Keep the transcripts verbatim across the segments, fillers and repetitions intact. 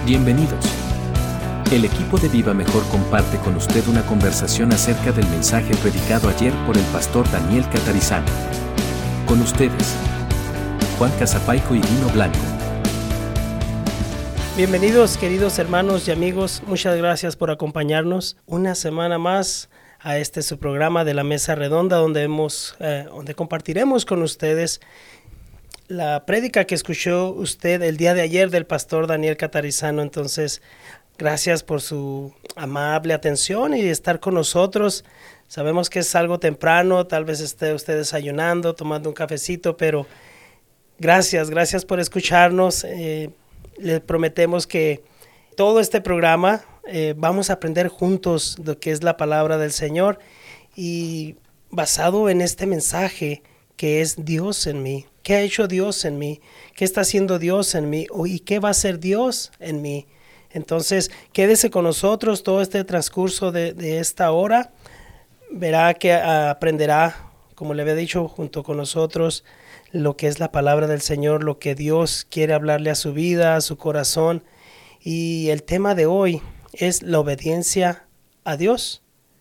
Bienvenidos. El equipo de Viva Mejor comparte con usted una conversación acerca del mensaje predicado ayer por el pastor Daniel Catarizano. Con ustedes, Juan Casapaico y Dino Blanco. Bienvenidos, queridos hermanos y amigos. Muchas gracias por acompañarnos una semana más a este su programa de la Mesa Redonda, donde hemos, eh, donde compartiremos con ustedes la prédica que escuchó usted el día de ayer del pastor Daniel Catarizano. Entonces, gracias por su amable atención y estar con nosotros. Sabemos que es algo temprano, tal vez esté usted desayunando, tomando un cafecito, pero gracias, gracias por escucharnos. Eh, le prometemos que todo este programa eh, vamos a aprender juntos lo que es la palabra del Señor y basado en este mensaje que es Dios en mí. ¿Qué ha hecho Dios en mí? ¿Qué está haciendo Dios en mí? ¿Y qué va a hacer Dios en mí? Entonces, quédese con nosotros todo este transcurso de, de esta hora. Verá que aprenderá, como le había dicho, junto con nosotros, lo que es la palabra del Señor, lo que Dios quiere hablarle a su vida, a su corazón. Y el tema de hoy es la obediencia a Dios.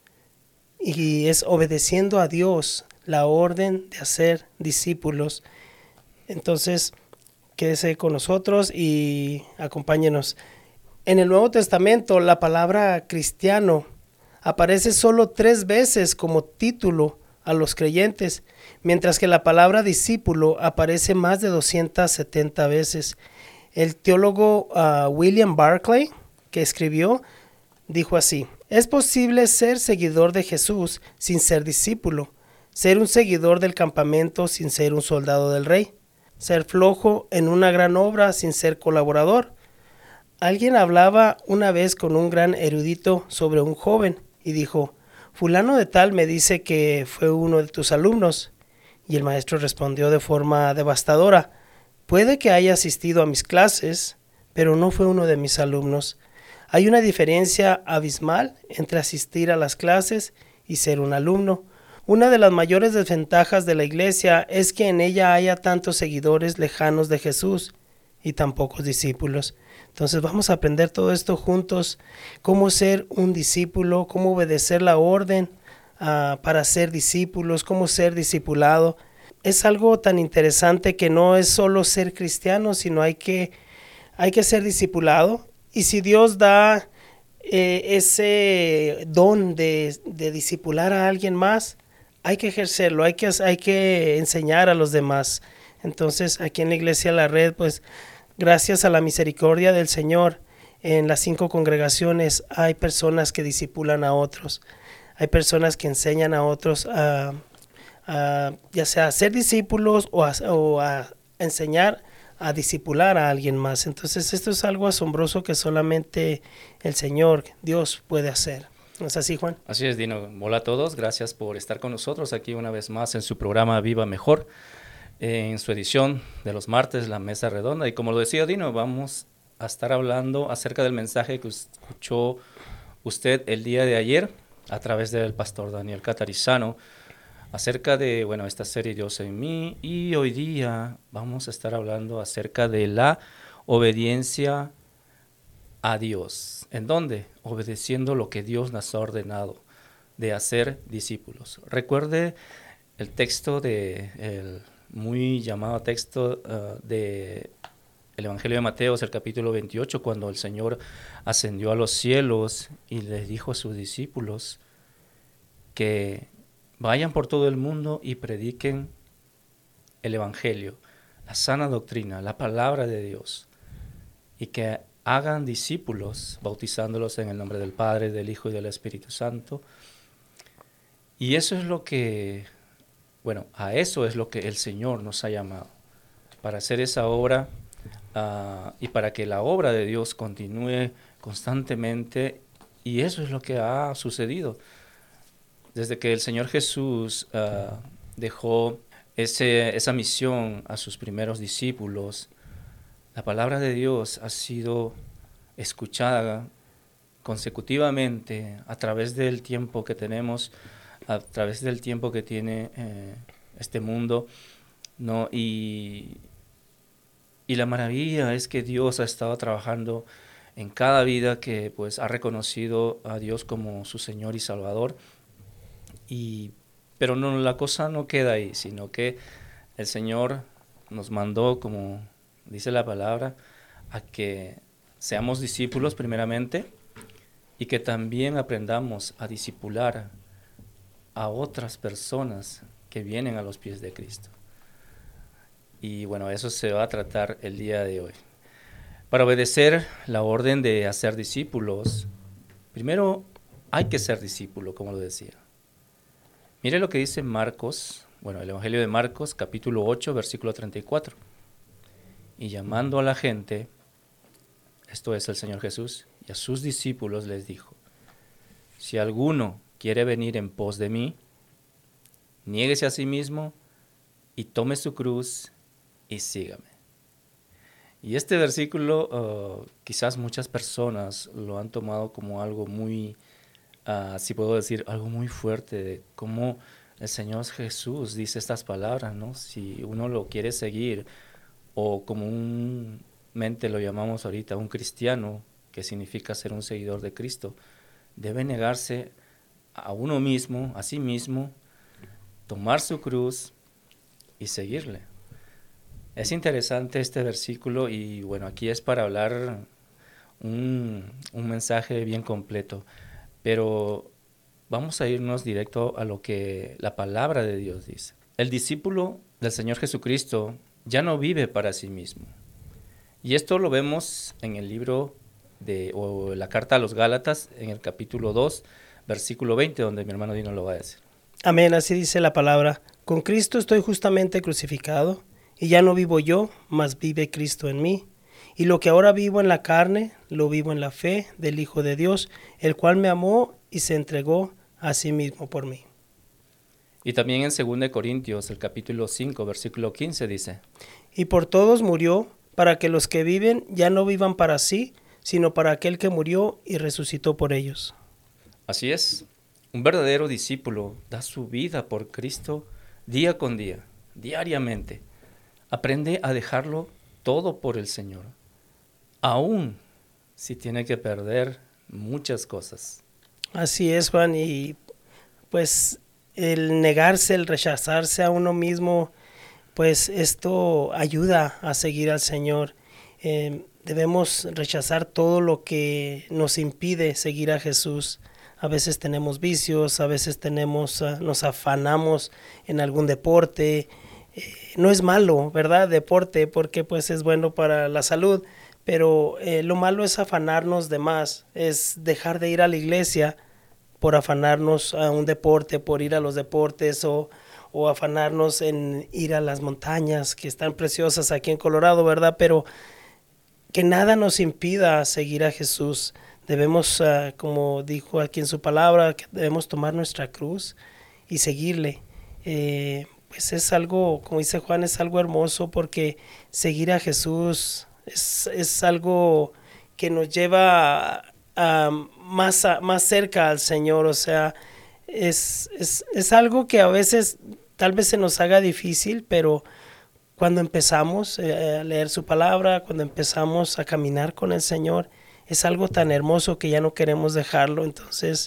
Y es obedeciendo a Dios la orden de hacer discípulos. Entonces, quédese con nosotros y acompáñenos. En el Nuevo Testamento, la palabra cristiano aparece solo tres veces como título a los creyentes, mientras que la palabra discípulo aparece más de doscientas setenta veces. El teólogo uh, William Barclay, que escribió, dijo así: es posible ser seguidor de Jesús sin ser discípulo, ser un seguidor del campamento sin ser un soldado del rey, ser flojo en una gran obra sin ser colaborador. Alguien hablaba una vez con un gran erudito sobre un joven y dijo: fulano de tal me dice que fue uno de tus alumnos. Y el maestro respondió de forma devastadora: puede que haya asistido a mis clases, pero no fue uno de mis alumnos. Hay una diferencia abismal entre asistir a las clases y ser un alumno. Una de las mayores desventajas de la iglesia es que en ella haya tantos seguidores lejanos de Jesús y tan pocos discípulos. Entonces vamos a aprender todo esto juntos, cómo ser un discípulo, cómo obedecer la orden uh, para ser discípulos, cómo ser discipulado. Es algo tan interesante que no es solo ser cristiano, sino hay que, hay que ser discipulado. Y si Dios da eh, ese don de, de discipular a alguien más, hay que ejercerlo, hay que, hay que enseñar a los demás. Entonces, aquí en la Iglesia La Red, pues, gracias a la misericordia del Señor, en las cinco congregaciones hay personas que discipulan a otros. Hay personas que enseñan a otros a, a ya sea a ser discípulos o a, o a enseñar a discipular a alguien más. Entonces, esto es algo asombroso que solamente el Señor, Dios, puede hacer. ¿No es así, Juan? Así es, Dino. Hola a todos. Gracias por estar con nosotros aquí una vez más en su programa Viva Mejor, en su edición de los martes, La Mesa Redonda. Y como lo decía Dino, vamos a estar hablando acerca del mensaje que escuchó usted el día de ayer a través del pastor Daniel Catarizano, acerca de, bueno, esta serie Dios en mí. Y hoy día vamos a estar hablando acerca de la obediencia a Dios. ¿En dónde? Obedeciendo lo que Dios nos ha ordenado de hacer discípulos. Recuerde el texto de el muy llamado texto uh, de el Evangelio de Mateo, el capítulo veintiocho, cuando el Señor ascendió a los cielos y les dijo a sus discípulos que vayan por todo el mundo y prediquen el Evangelio, la sana doctrina, la palabra de Dios, y que hagan discípulos, bautizándolos en el nombre del Padre, del Hijo y del Espíritu Santo. Y eso es lo que, bueno, a eso es lo que el Señor nos ha llamado, para hacer esa obra uh, y para que la obra de Dios continúe constantemente. Y eso es lo que ha sucedido. Desde que el Señor Jesús uh, dejó ese, esa misión a sus primeros discípulos, la palabra de Dios ha sido escuchada consecutivamente a través del tiempo que tenemos, a través del tiempo que tiene eh, este mundo, ¿no? Y, y la maravilla es que Dios ha estado trabajando en cada vida que pues ha reconocido a Dios como su Señor y Salvador. Y, pero no, la cosa no queda ahí, sino que el Señor nos mandó, como dice la palabra, a que seamos discípulos primeramente y que también aprendamos a discipular a otras personas que vienen a los pies de Cristo. Y bueno, eso se va a tratar el día de hoy. Para obedecer la orden de hacer discípulos, primero hay que ser discípulo, como lo decía. Mire lo que dice Marcos, bueno, el Evangelio de Marcos, capítulo ocho, versículo treinta y cuatro. Y llamando a la gente, esto es el Señor Jesús, y a sus discípulos les dijo: si alguno quiere venir en pos de mí, niéguese a sí mismo y tome su cruz y sígame. Y este versículo uh, quizás muchas personas lo han tomado como algo muy, uh, si puedo decir, algo muy fuerte, de cómo el Señor Jesús dice estas palabras, ¿no? Si uno lo quiere seguir, o comúnmente lo llamamos ahorita un cristiano, que significa ser un seguidor de Cristo, debe negarse a uno mismo, a sí mismo, tomar su cruz y seguirle. Es interesante este versículo y bueno, aquí es para hablar un, un mensaje bien completo, pero vamos a irnos directo a lo que la palabra de Dios dice. El discípulo del Señor Jesucristo ya no vive para sí mismo. Y esto lo vemos en el libro de, o la carta a los Gálatas, en el capítulo dos, versículo veinte, donde mi hermano Dino lo va a decir. Amén, así dice la palabra. Con Cristo estoy justamente crucificado, y ya no vivo yo, mas vive Cristo en mí. Y lo que ahora vivo en la carne, lo vivo en la fe del Hijo de Dios, el cual me amó y se entregó a sí mismo por mí. Y también en segunda de Corintios, el capítulo cinco, versículo quince, dice: y por todos murió, para que los que viven ya no vivan para sí, sino para aquel que murió y resucitó por ellos. Así es, un verdadero discípulo da su vida por Cristo día con día, diariamente. Aprende a dejarlo todo por el Señor, aún si tiene que perder muchas cosas. Así es, Juan, y pues el negarse, el rechazarse a uno mismo, pues esto ayuda a seguir al Señor. Eh, debemos rechazar todo lo que nos impide seguir a Jesús. A veces tenemos vicios, a veces tenemos, uh, nos afanamos en algún deporte. Eh, no es malo, ¿verdad? Deporte, porque pues es bueno para la salud, pero eh, lo malo es afanarnos de más, es dejar de ir a la iglesia por afanarnos a un deporte, por ir a los deportes, o, o afanarnos en ir a las montañas que están preciosas aquí en Colorado, ¿verdad? Pero que nada nos impida seguir a Jesús. Debemos, uh, como dijo aquí en su palabra, que debemos tomar nuestra cruz y seguirle. Eh, pues es algo, como dice Juan, es algo hermoso, porque seguir a Jesús es, es algo que nos lleva a, a más, a, más cerca al Señor. O sea, es, es, es algo que a veces tal vez se nos haga difícil, pero cuando empezamos eh, a leer su palabra, cuando empezamos a caminar con el Señor, es algo tan hermoso que ya no queremos dejarlo. Entonces,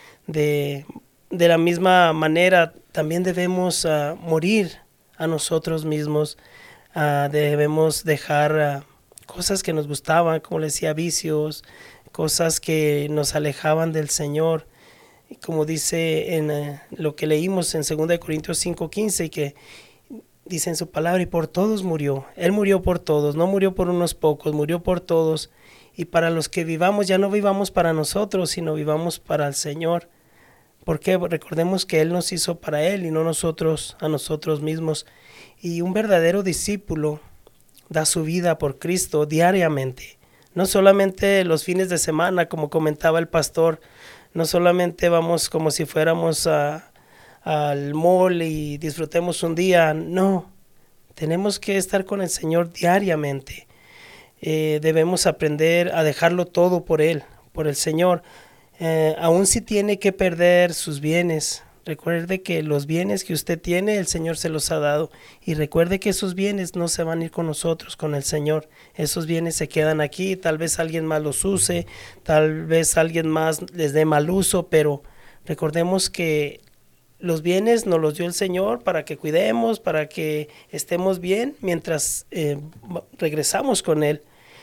de, de la misma manera, también debemos uh, morir a nosotros mismos. Uh, debemos dejar uh, cosas que nos gustaban, como les decía, vicios, cosas que nos alejaban del Señor. Y como dice en uh, lo que leímos en segunda de Corintios cinco quince, que dice en su palabra: y por todos murió. Él murió por todos, no murió por unos pocos, murió por todos. Y para los que vivamos, ya no vivamos para nosotros, sino vivamos para el Señor. Porque recordemos que Él nos hizo para Él y no nosotros a nosotros mismos. Y un verdadero discípulo da su vida por Cristo diariamente. No solamente los fines de semana, como comentaba el pastor. No solamente vamos como si fuéramos a, al mall y disfrutemos un día. No, tenemos que estar con el Señor diariamente. Eh, debemos aprender a dejarlo todo por Él, por el Señor. Eh, aun si tiene que perder sus bienes, Recuerde que los bienes que usted tiene, el Señor se los ha dado. Y recuerde que esos bienes no se van a ir con nosotros, con el Señor. Esos bienes se quedan aquí. Tal vez alguien más los use, tal vez alguien más les dé mal uso, pero recordemos que los bienes nos los dio el Señor para que cuidemos, para que estemos bien mientras eh, regresamos con Él.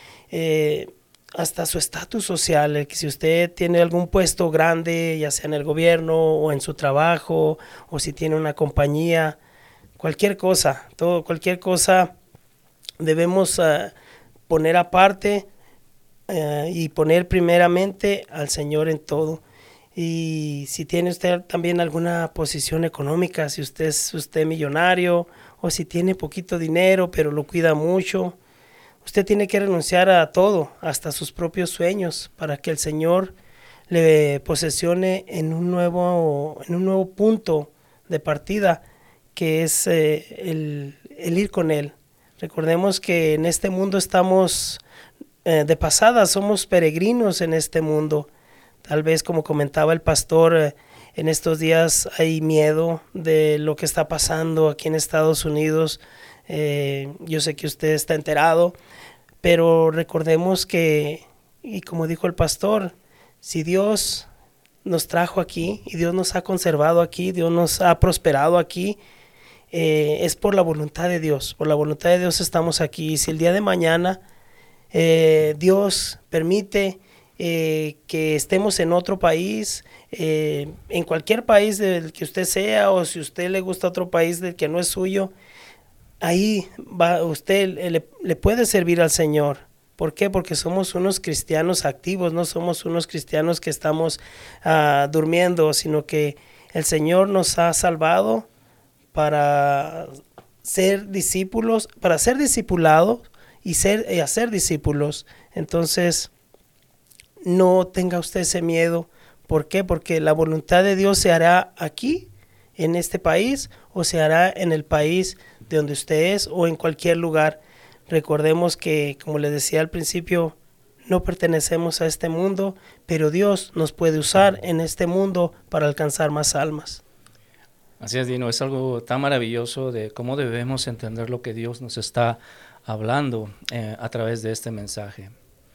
Eh, hasta su estatus social, el que si usted tiene algún puesto grande, ya sea en el gobierno o en su trabajo, o si tiene una compañía, cualquier cosa, todo, cualquier cosa debemos uh, poner aparte uh, y poner primeramente al Señor en todo. Y si tiene usted también alguna posición económica, si usted es usted millonario o si tiene poquito dinero pero lo cuida mucho, usted tiene que renunciar a todo, hasta sus propios sueños, para que el Señor le posesione en un nuevo, en un nuevo punto de partida, que es eh, el, el ir con Él. Recordemos que en este mundo estamos eh, de pasada, somos peregrinos en este mundo. Tal vez, como comentaba el pastor, eh, en estos días hay miedo de lo que está pasando aquí en Estados Unidos. Eh, yo sé que usted está enterado, pero recordemos que, y como dijo el pastor, si Dios nos trajo aquí y Dios nos ha conservado aquí, Dios nos ha prosperado aquí, eh, es por la voluntad de Dios. Por la voluntad de Dios estamos aquí. Y si el día de mañana eh, Dios permite eh, que estemos en otro país, eh, en cualquier país del que usted sea, o si a usted le gusta otro país del que no es suyo, ahí va, usted le, le puede servir al Señor. ¿Por qué? Porque somos unos cristianos activos, no somos unos cristianos que estamos uh, durmiendo, sino que el Señor nos ha salvado para ser discípulos, para ser discipulados y, ser, y hacer discípulos. Entonces, no tenga usted ese miedo. ¿Por qué? Porque la voluntad de Dios se hará aquí, en este país, o se hará en el país de donde usted es, o en cualquier lugar. Recordemos que, como les decía al principio, no pertenecemos a este mundo, pero Dios nos puede usar en este mundo para alcanzar más almas. Así es, Dino, es algo tan maravilloso de cómo debemos entender lo que Dios nos está hablando eh, a través de este mensaje.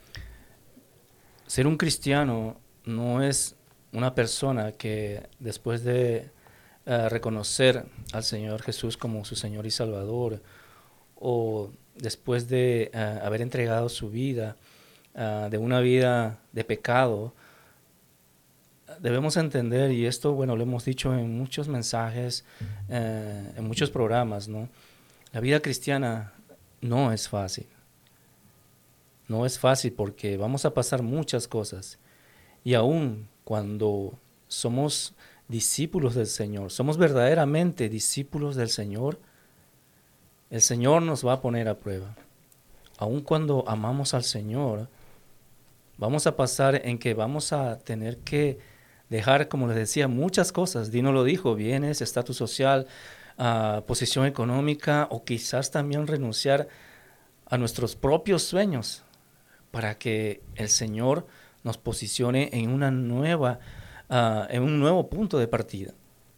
Ser un cristiano no es una persona que después de uh, reconocer al Señor Jesús como su Señor y Salvador, o después de uh, haber entregado su vida uh, de una vida de pecado, debemos entender, y esto, bueno, lo hemos dicho en muchos mensajes, uh, en muchos programas, ¿no? La vida cristiana no es fácil. No es fácil porque vamos a pasar muchas cosas. Y aún cuando somos discípulos del Señor, somos verdaderamente discípulos del Señor, el Señor nos va a poner a prueba. Aún cuando amamos al Señor, vamos a pasar en que vamos a tener que dejar, como les decía, muchas cosas. Dino lo dijo, bienes, estatus social, uh, posición económica, o quizás también renunciar a nuestros propios sueños, para que el Señor nos posicione en una nueva, uh, en un nuevo punto de partida.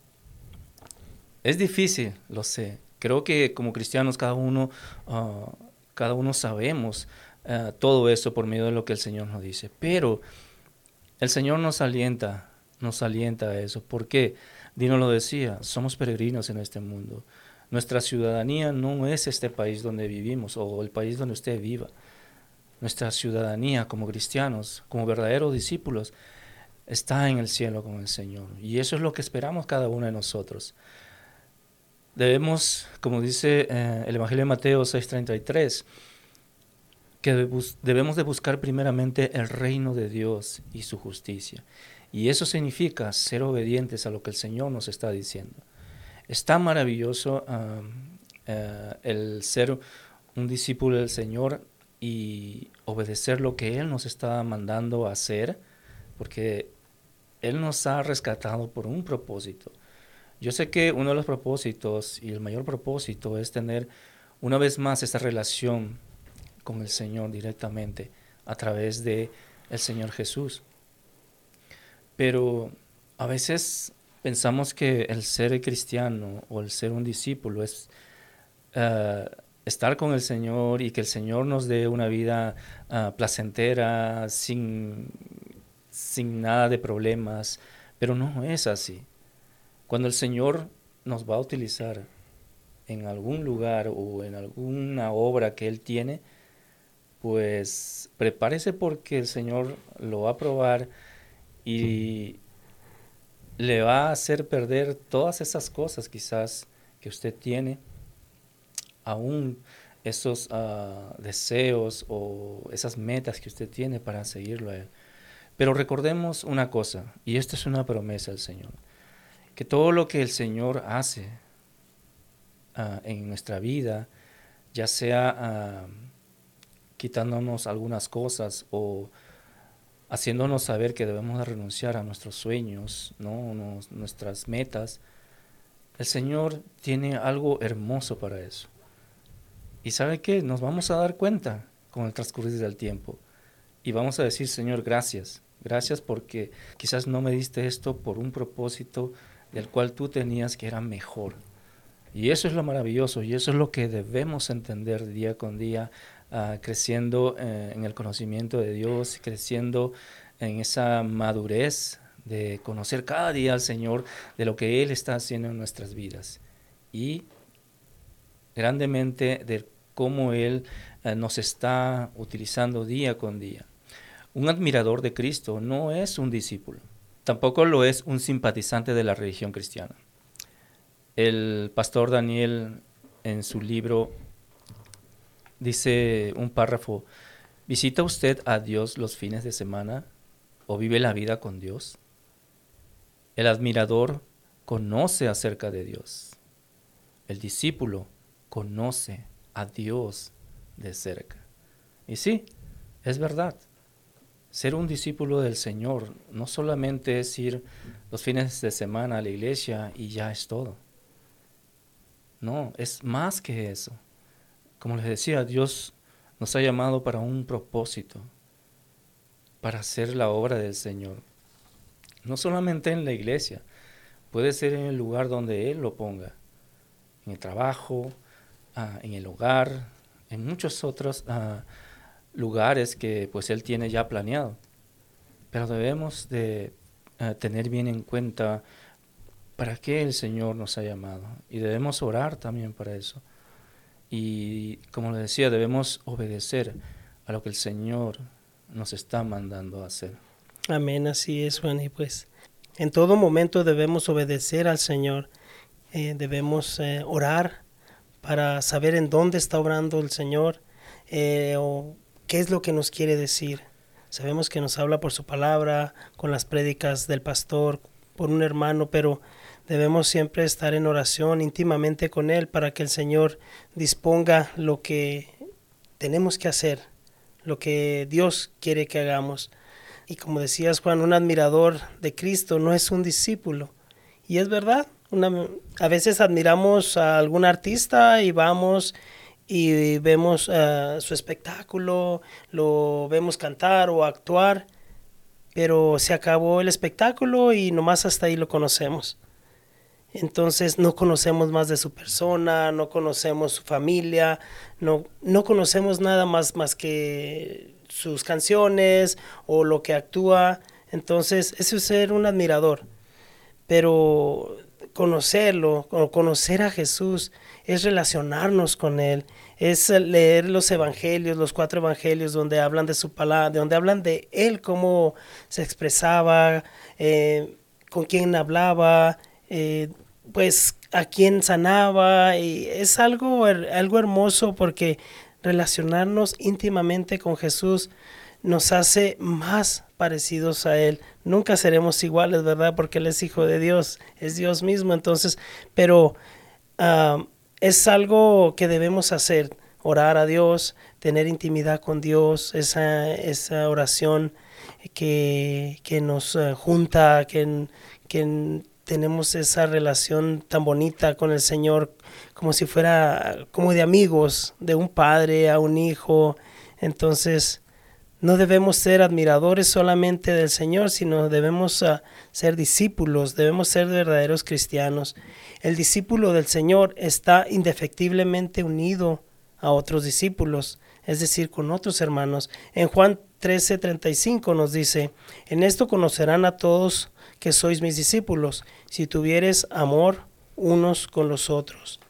Es difícil, lo sé. Creo que como cristianos cada uno, uh, cada uno sabemos uh, todo eso por medio de lo que el Señor nos dice. Pero el Señor nos alienta, nos alienta a eso. ¿Por qué? Dino lo decía, somos peregrinos en este mundo. Nuestra ciudadanía no es este país donde vivimos o el país donde usted viva. Nuestra ciudadanía como cristianos, como verdaderos discípulos, está en el cielo con el Señor. Y eso es lo que esperamos cada uno de nosotros. Debemos, como dice eh, el Evangelio de Mateo seis treinta y tres, que debemos de buscar primeramente el reino de Dios y su justicia. Y eso significa ser obedientes a lo que el Señor nos está diciendo. Es tan maravilloso uh, uh, el ser un discípulo del Señor y obedecer lo que Él nos está mandando a hacer, porque Él nos ha rescatado por un propósito. Yo sé que uno de los propósitos y el mayor propósito es tener una vez más esta relación con el Señor directamente a través de el Señor Jesús. Pero a veces pensamos que el ser cristiano o el ser un discípulo es uh, estar con el Señor y que el Señor nos dé una vida uh, placentera, sin, sin nada de problemas, pero no es así. Cuando el Señor nos va a utilizar en algún lugar o en alguna obra que Él tiene, pues prepárese porque el Señor lo va a probar y le va a hacer perder todas esas cosas quizás que usted tiene, aún esos uh, deseos o esas metas que usted tiene para seguirlo a Él. Pero recordemos una cosa, y esta es una promesa del Señor, que todo lo que el Señor hace uh, en nuestra vida, ya sea uh, quitándonos algunas cosas o haciéndonos saber que debemos de renunciar a nuestros sueños, ¿no? Nos, nuestras metas, el Señor tiene algo hermoso para eso. ¿Y sabe qué? Nos vamos a dar cuenta con el transcurrir del tiempo. Y vamos a decir, Señor, gracias. Gracias porque quizás no me diste esto por un propósito del cual tú tenías que era mejor. Y eso es lo maravilloso y eso es lo que debemos entender día con día, uh, creciendo eh, en el conocimiento de Dios, creciendo en esa madurez de conocer cada día al Señor, de lo que Él está haciendo en nuestras vidas. Y grandemente de cómo Él uh, nos está utilizando día con día. Un admirador de Cristo no es un discípulo, tampoco lo es un simpatizante de la religión cristiana. El pastor Daniel en su libro dice un párrafo: ¿visita usted a Dios los fines de semana o vive la vida con Dios? El admirador conoce acerca de Dios. El discípulo conoce a Dios de cerca. Y sí, es verdad. Ser un discípulo del Señor no solamente es ir los fines de semana a la iglesia y ya es todo. No, es más que eso. Como les decía, Dios nos ha llamado para un propósito, para hacer la obra del Señor. No solamente en la iglesia, puede ser en el lugar donde Él lo ponga, en el trabajo, uh, en el hogar, en muchos otros uh, lugares que pues Él tiene ya planeado. Pero debemos de uh, tener bien en cuenta para qué el Señor nos ha llamado y debemos orar también para eso. Y como les decía, debemos obedecer a lo que el Señor nos está mandando a hacer. Amén, así es, Juan. Y pues en todo momento debemos obedecer al Señor. Eh, debemos eh, orar para saber en dónde está obrando el Señor eh, o qué es lo que nos quiere decir. Sabemos que nos habla por su palabra, con las prédicas del pastor, por un hermano, pero debemos siempre estar en oración íntimamente con Él para que el Señor disponga lo que tenemos que hacer, lo que Dios quiere que hagamos. Y como decías, Juan, un admirador de Cristo no es un discípulo. Y es verdad, una, a veces admiramos a algún artista y vamos y vemos uh, su espectáculo, lo vemos cantar o actuar, pero se acabó el espectáculo y nomás hasta ahí lo conocemos. Entonces no conocemos más de su persona, no conocemos su familia, no, no conocemos nada más, más que sus canciones o lo que actúa. Entonces eso es ser un admirador. Pero conocerlo, o conocer a Jesús, es relacionarnos con Él, es leer los evangelios, los cuatro evangelios donde hablan de su palabra, donde hablan de Él, cómo se expresaba, eh, con quién hablaba, eh, pues a quién sanaba, y es algo, algo hermoso porque relacionarnos íntimamente con Jesús nos hace más parecidos a Él. Nunca seremos iguales, ¿verdad? Porque Él es Hijo de Dios, es Dios mismo. Entonces, pero uh, es algo que debemos hacer, orar a Dios, tener intimidad con Dios, esa, esa oración que, que nos uh, junta, que, que tenemos esa relación tan bonita con el Señor, como si fuera como de amigos, de un padre a un hijo. Entonces, no debemos ser admiradores solamente del Señor, sino debemos uh, ser discípulos, debemos ser verdaderos cristianos. El discípulo del Señor está indefectiblemente unido a otros discípulos, es decir, con otros hermanos. En Juan trece treinta y cinco nos dice: en esto conocerán a todos que sois mis discípulos, si tuviereis amor unos con los otros.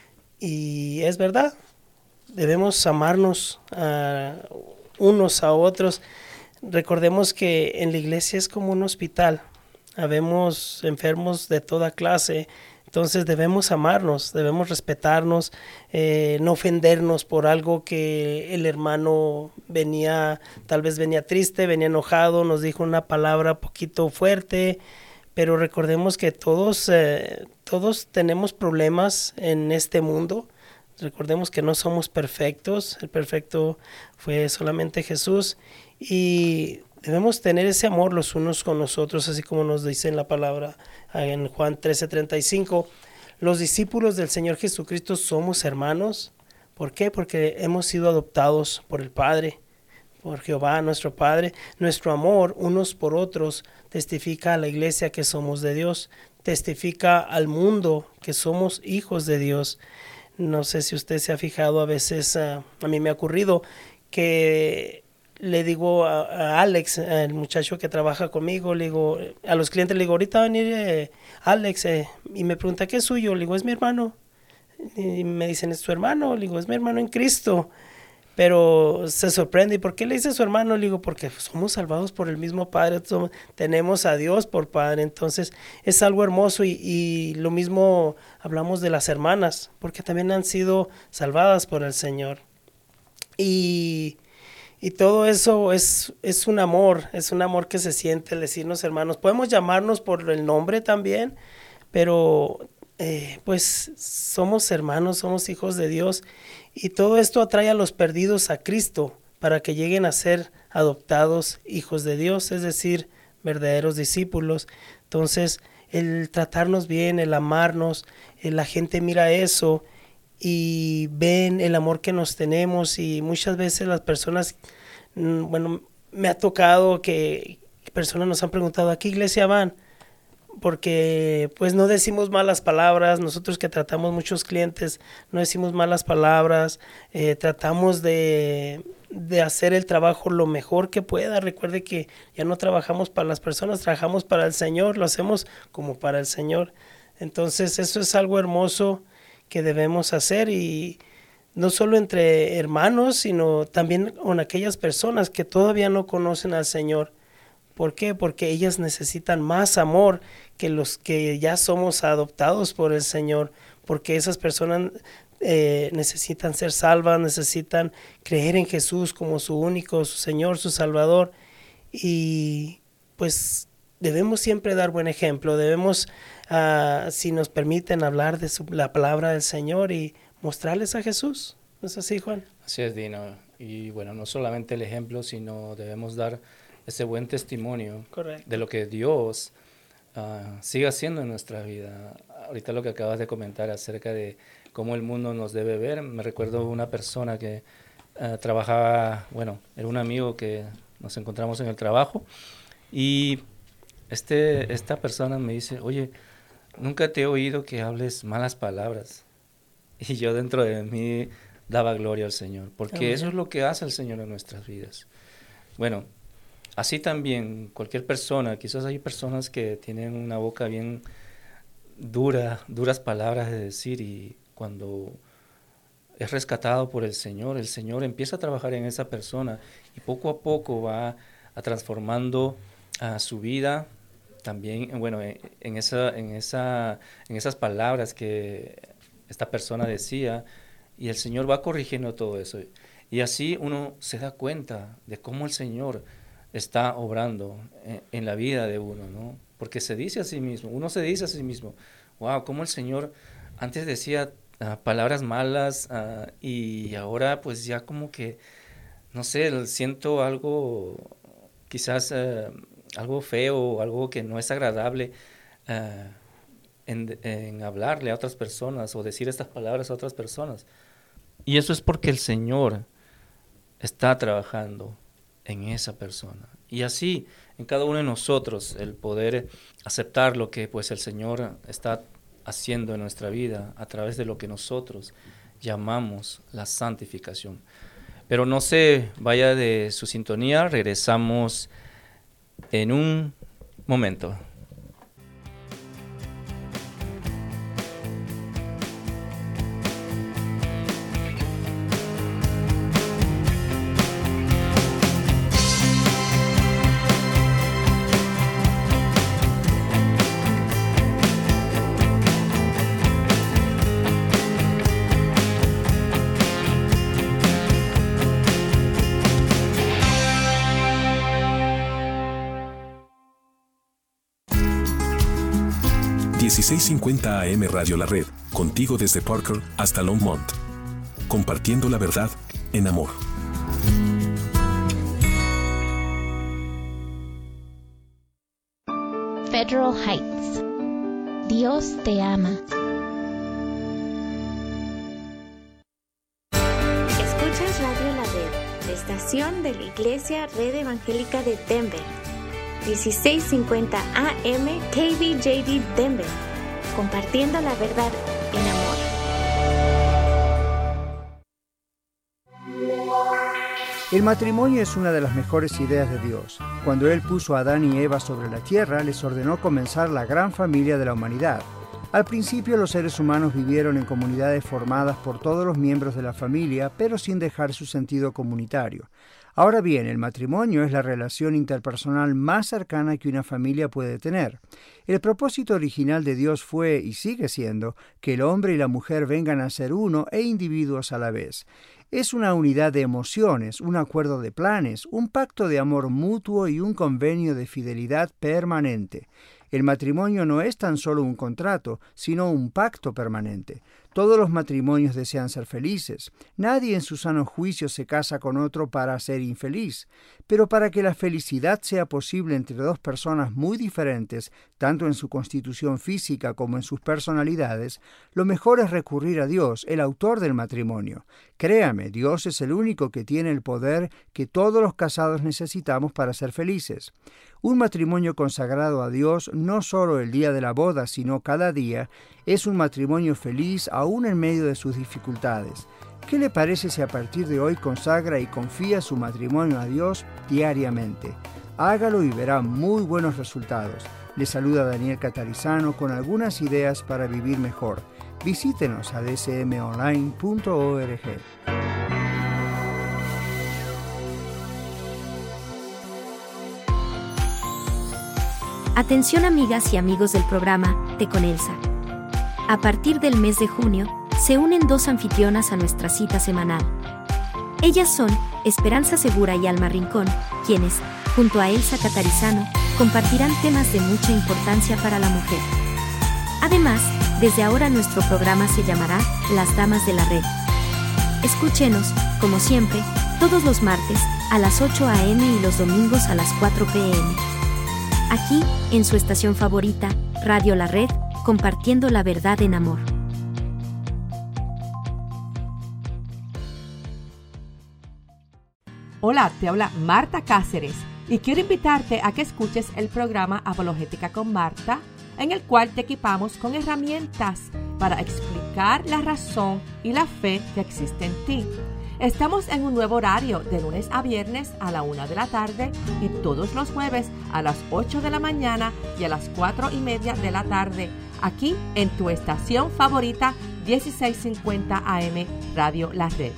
Y es verdad, debemos amarnos a unos a otros. Recordemos que en la iglesia es como un hospital, habemos enfermos de toda clase. Entonces debemos amarnos, debemos respetarnos, eh, no ofendernos por algo que el hermano venía, tal vez venía triste, venía enojado, nos dijo una palabra poquito fuerte, pero recordemos que todos, eh, todos tenemos problemas en este mundo. Recordemos que no somos perfectos, el perfecto fue solamente Jesús, y debemos tener ese amor los unos con los otros, así como nos dice en la palabra en Juan trece treinta y cinco. Los discípulos del Señor Jesucristo somos hermanos. ¿Por qué? Porque hemos sido adoptados por el Padre, por Jehová nuestro Padre. Nuestro amor unos por otros testifica a la iglesia que somos de Dios, testifica al mundo que somos hijos de Dios. No sé si usted se ha fijado, a veces uh, a mí me ha ocurrido que le digo a, a Alex, el muchacho que trabaja conmigo, le digo a los clientes, le digo, ahorita va a venir eh, Alex, eh, y me pregunta, ¿qué es suyo? Le digo, es mi hermano. Y me dicen, ¿es tu hermano? Le digo, es mi hermano en Cristo. Pero se sorprende, ¿y por qué le dice su hermano? Le digo, porque somos salvados por el mismo Padre, somos, tenemos a Dios por Padre. Entonces es algo hermoso, y, y lo mismo hablamos de las hermanas, porque también han sido salvadas por el Señor. Y... Y todo eso es, es un amor, es un amor que se siente al decirnos hermanos. Podemos llamarnos por el nombre también, pero eh, pues somos hermanos, somos hijos de Dios. Y todo esto atrae a los perdidos a Cristo para que lleguen a ser adoptados hijos de Dios, es decir, verdaderos discípulos. Entonces, el tratarnos bien, el amarnos, eh, la gente mira eso y ven el amor que nos tenemos, y muchas veces las personas, bueno, me ha tocado que personas nos han preguntado, ¿a qué iglesia van? Porque pues no decimos malas palabras, nosotros que tratamos muchos clientes, no decimos malas palabras, eh, tratamos de, de hacer el trabajo lo mejor que pueda. Recuerde que ya no trabajamos para las personas, trabajamos para el Señor, lo hacemos como para el Señor. Entonces eso es algo hermoso que debemos hacer, y no solo entre hermanos, sino también con aquellas personas que todavía no conocen al Señor. ¿Por qué? Porque ellas necesitan más amor que los que ya somos adoptados por el Señor, porque esas personas eh, necesitan ser salvas, necesitan creer en Jesús como su único, su Señor, su Salvador, y pues debemos siempre dar buen ejemplo, debemos Uh, si nos permiten hablar de su, la palabra del Señor y mostrarles a Jesús. ¿No es así, Juan? Así es, Dino. Y bueno, no solamente el ejemplo, sino debemos dar ese buen testimonio Correcto. de lo que Dios uh, sigue haciendo en nuestra vida. Ahorita lo que acabas de comentar acerca de cómo el mundo nos debe ver, me recuerdo una persona que uh, trabajaba, bueno, era un amigo que nos encontramos en el trabajo, y este, esta persona me dice, oye, nunca te he oído que hables malas palabras. Y yo dentro de mí daba gloria al Señor, porque Amén. Eso es lo que hace el Señor en nuestras vidas. Bueno, así también cualquier persona, quizás hay personas que tienen una boca bien dura, duras palabras de decir, y cuando es rescatado por el Señor, el Señor empieza a trabajar en esa persona y poco a poco va a transformando a su vida. También, bueno, en, esa, en, esa, en esas palabras que esta persona decía, y el Señor va corrigiendo todo eso. Y así uno se da cuenta de cómo el Señor está obrando en, en la vida de uno, ¿no? Porque se dice a sí mismo, uno se dice a sí mismo, wow, cómo el Señor antes decía uh, palabras malas uh, y ahora pues ya como que, no sé, siento algo quizás... Uh, algo feo, algo que no es agradable uh, en, en hablarle a otras personas o decir estas palabras a otras personas. Y eso es porque el Señor está trabajando en esa persona. Y así, en cada uno de nosotros, el poder aceptar lo que pues el Señor está haciendo en nuestra vida a través de lo que nosotros llamamos la santificación. Pero no se vaya de su sintonía, regresamos en un momento. dieciséis cincuenta A M Radio La Red, contigo desde Parker hasta Longmont. Compartiendo la verdad en amor. Federal Heights. Dios te ama. Escuchas Radio La Red, la estación de la Iglesia Red Evangélica de Denver. dieciséis cincuenta A M K B J D Denver, compartiendo la verdad en amor. El matrimonio es una de las mejores ideas de Dios. Cuando Él puso a Adán y Eva sobre la tierra, les ordenó comenzar la gran familia de la humanidad. Al principio los seres humanos vivieron en comunidades formadas por todos los miembros de la familia, pero sin dejar su sentido comunitario. Ahora bien, el matrimonio es la relación interpersonal más cercana que una familia puede tener. El propósito original de Dios fue, y sigue siendo, que el hombre y la mujer vengan a ser uno e individuos a la vez. Es una unidad de emociones, un acuerdo de planes, un pacto de amor mutuo y un convenio de fidelidad permanente. El matrimonio no es tan solo un contrato, sino un pacto permanente. Todos los matrimonios desean ser felices. Nadie en su sano juicio se casa con otro para ser infeliz. Pero para que la felicidad sea posible entre dos personas muy diferentes, tanto en su constitución física como en sus personalidades, lo mejor es recurrir a Dios, el autor del matrimonio. Créame, Dios es el único que tiene el poder que todos los casados necesitamos para ser felices. Un matrimonio consagrado a Dios, no solo el día de la boda, sino cada día, es un matrimonio feliz aún en medio de sus dificultades. ¿Qué le parece si a partir de hoy consagra y confía su matrimonio a Dios diariamente? Hágalo y verá muy buenos resultados. Le saluda Daniel Catarizano con algunas ideas para vivir mejor. Visítenos a d c m online punto org. Atención amigas y amigos del programa Té con Elsa. A partir del mes de junio, se unen dos anfitrionas a nuestra cita semanal. Ellas son Esperanza Segura y Alma Rincón, quienes, junto a Elsa Catarizano, compartirán temas de mucha importancia para la mujer. Además, desde ahora nuestro programa se llamará Las Damas de la Red. Escúchenos, como siempre, todos los martes, a las ocho a eme y los domingos a las cuatro pe eme. Aquí, en su estación favorita, Radio La Red, compartiendo la verdad en amor. Hola, te habla Marta Cáceres y quiero invitarte a que escuches el programa Apologética con Marta, en el cual te equipamos con herramientas para explicar la razón y la fe que existe en ti. Estamos en un nuevo horario de lunes a viernes a la una de la tarde y todos los jueves a las ocho de la mañana y a las cuatro y media de la tarde, aquí en tu estación favorita dieciséis cincuenta A M Radio La Red.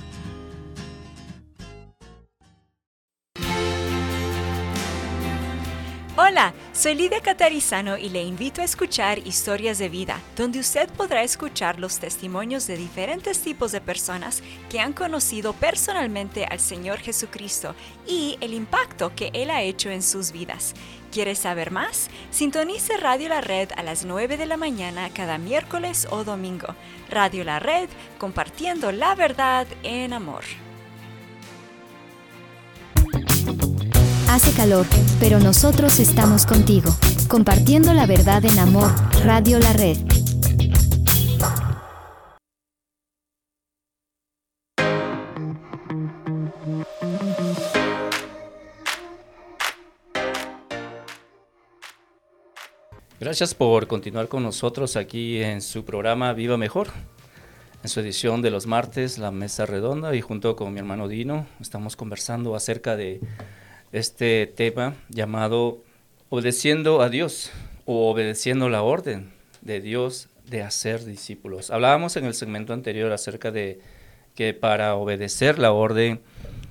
Hola, soy Lidia Catarizano y le invito a escuchar Historias de Vida, donde usted podrá escuchar los testimonios de diferentes tipos de personas que han conocido personalmente al Señor Jesucristo y el impacto que Él ha hecho en sus vidas. ¿Quieres saber más? Sintonice Radio La Red a las nueve de la mañana cada miércoles o domingo. Radio La Red, compartiendo la verdad en amor. Hace calor, pero nosotros estamos contigo, compartiendo la verdad en amor. Radio La Red. Gracias por continuar con nosotros aquí en su programa Viva Mejor, en su edición de los martes, La Mesa Redonda, y junto con mi hermano Dino estamos conversando acerca de este tema llamado Obedeciendo a Dios o obedeciendo la orden de Dios de hacer discípulos. Hablábamos en el segmento anterior acerca de que para obedecer la orden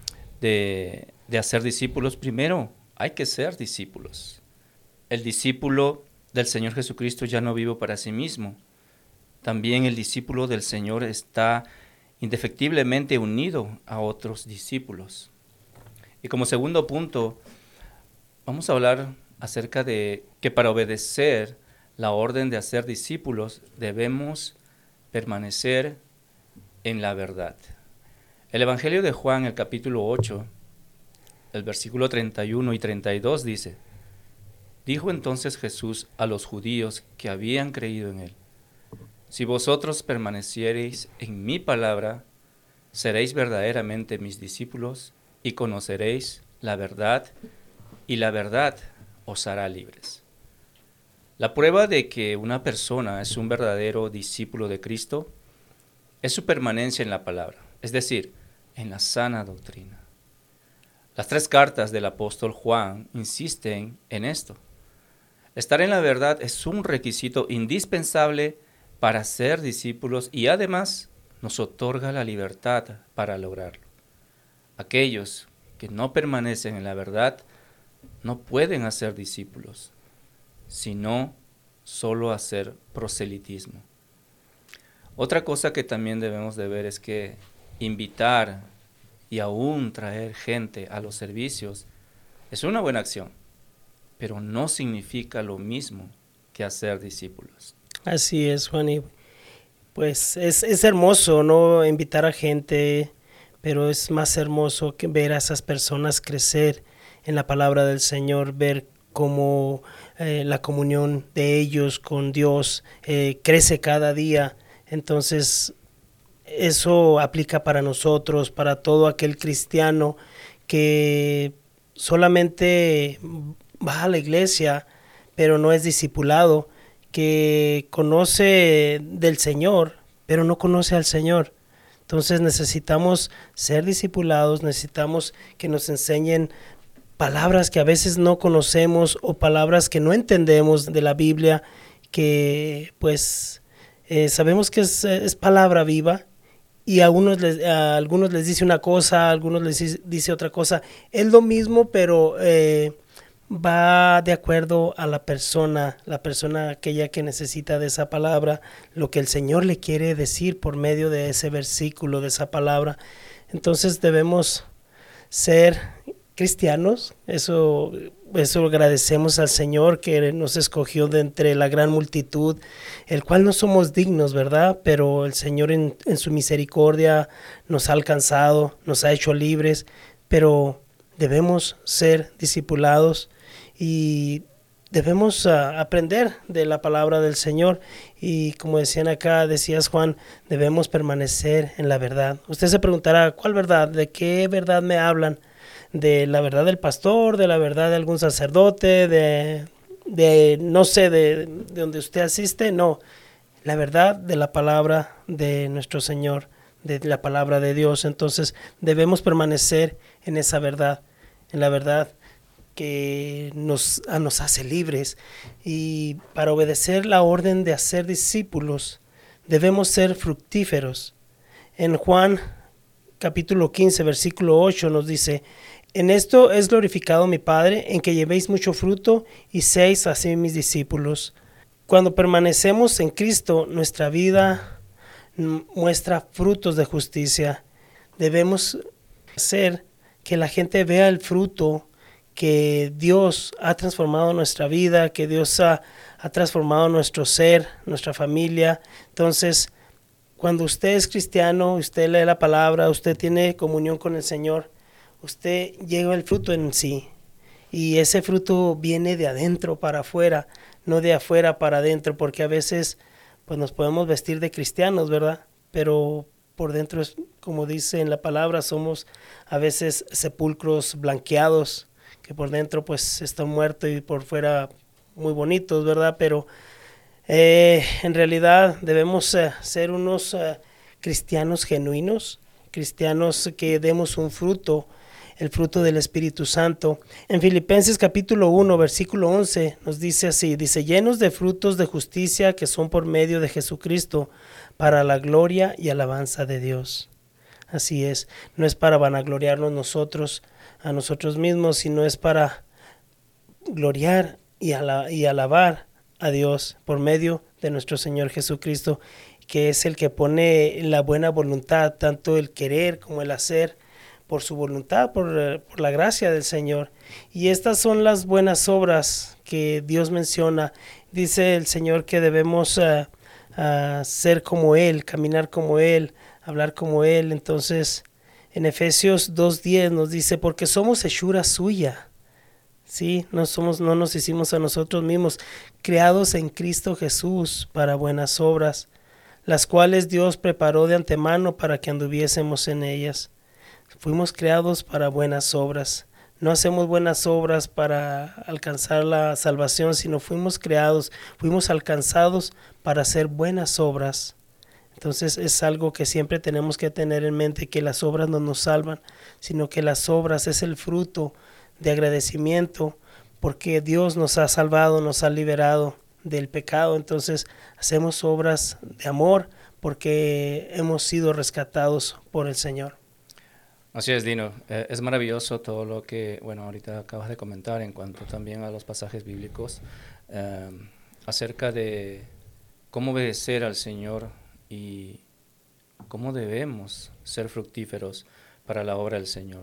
de, de hacer discípulos, primero hay que ser discípulos. El discípulo del Señor Jesucristo ya no vive para sí mismo. También el discípulo del Señor está indefectiblemente unido a otros discípulos. Y como segundo punto, vamos a hablar acerca de que para obedecer la orden de hacer discípulos debemos permanecer en la verdad. El Evangelio de Juan, el capítulo ocho, el versículo treinta y uno y treinta y dos dice: Dijo entonces Jesús a los judíos que habían creído en él: Si vosotros permaneciereis en mi palabra, seréis verdaderamente mis discípulos y conoceréis la verdad, y la verdad os hará libres. La prueba de que una persona es un verdadero discípulo de Cristo es su permanencia en la palabra, es decir, en la sana doctrina. Las tres cartas del apóstol Juan insisten en esto. Estar en la verdad es un requisito indispensable para ser discípulos y además nos otorga la libertad para lograrlo. Aquellos que no permanecen en la verdad no pueden hacer discípulos, sino solo hacer proselitismo. Otra cosa que también debemos de ver es que invitar y aún traer gente a los servicios es una buena acción, pero no significa lo mismo que hacer discípulos. Así es, Juan, y pues es, es hermoso, ¿no?, invitar a gente, pero es más hermoso que ver a esas personas crecer en la palabra del Señor, ver cómo eh, la comunión de ellos con Dios eh, crece cada día. Entonces, eso aplica para nosotros, para todo aquel cristiano que solamente va a la iglesia, pero no es discipulado, que conoce del Señor, pero no conoce al Señor. Entonces necesitamos ser discipulados, necesitamos que nos enseñen palabras que a veces no conocemos o palabras que no entendemos de la Biblia, que pues eh, sabemos que es, es palabra viva, y a, unos les, a algunos les dice una cosa, a algunos les dice otra cosa. Es lo mismo, pero eh, va de acuerdo a la persona, la persona aquella que necesita de esa palabra, lo que el Señor le quiere decir por medio de ese versículo, de esa palabra. Entonces debemos ser cristianos. Eso, eso agradecemos al Señor que nos escogió de entre la gran multitud, el cual no somos dignos, ¿verdad? Pero el Señor en, en su misericordia nos ha alcanzado, nos ha hecho libres, pero debemos ser discipulados y debemos uh, aprender de la palabra del Señor. Y como decían acá, decías, Juan, debemos permanecer en la verdad. Usted se preguntará, ¿cuál verdad? ¿De qué verdad me hablan? ¿De la verdad del pastor, de la verdad de algún sacerdote, de, de no sé, de, de donde usted asiste? No, la verdad de la palabra de nuestro Señor, de la palabra de Dios. Entonces debemos permanecer en esa verdad, en la verdad que nos, nos hace libres. Y para obedecer la orden de hacer discípulos debemos ser fructíferos. En Juan capítulo quince, versículo ocho nos dice: En esto es glorificado mi Padre, en que llevéis mucho fruto y seáis así mis discípulos. Cuando permanecemos en Cristo, nuestra vida muestra frutos de justicia. Debemos hacer que la gente vea el fruto que Dios ha transformado nuestra vida, que Dios ha, ha transformado nuestro ser, nuestra familia. Entonces, cuando usted es cristiano, usted lee la palabra, usted tiene comunión con el Señor, usted lleva el fruto en sí. Y ese fruto viene de adentro para afuera, no de afuera para adentro, porque a veces pues nos podemos vestir de cristianos, ¿verdad? Pero por dentro, es, como dice en la palabra, somos a veces sepulcros blanqueados, que por dentro pues está muerto y por fuera muy bonitos, ¿verdad? Pero eh, en realidad debemos uh, ser unos uh, cristianos genuinos, cristianos que demos un fruto, el fruto del Espíritu Santo. En Filipenses capítulo uno, versículo once, nos dice así, dice, llenos de frutos de justicia que son por medio de Jesucristo, para la gloria y alabanza de Dios. Así es, no es para vanagloriarnos nosotros, a nosotros mismos, sino es para gloriar y, ala- y alabar a Dios por medio de nuestro Señor Jesucristo, que es el que pone la buena voluntad, tanto el querer como el hacer, por su voluntad, por, por la gracia del Señor. Y estas son las buenas obras que Dios menciona. Dice el Señor que debemos uh, uh, ser como Él, caminar como Él, hablar como Él. Entonces, en Efesios dos diez nos dice, porque somos hechura suya. Sí, no somos, no nos hicimos a nosotros mismos, creados en Cristo Jesús para buenas obras, las cuales Dios preparó de antemano para que anduviésemos en ellas. Fuimos creados para buenas obras. No hacemos buenas obras para alcanzar la salvación, sino fuimos creados, fuimos alcanzados para hacer buenas obras. Entonces es algo que siempre tenemos que tener en mente, que las obras no nos salvan, sino que las obras es el fruto de agradecimiento, porque Dios nos ha salvado, nos ha liberado del pecado. Entonces hacemos obras de amor porque hemos sido rescatados por el Señor. Así es, Dino. Eh, es maravilloso todo lo que, bueno, ahorita acabas de comentar en cuanto también a los pasajes bíblicos eh, acerca de cómo obedecer al Señor y cómo debemos ser fructíferos para la obra del Señor.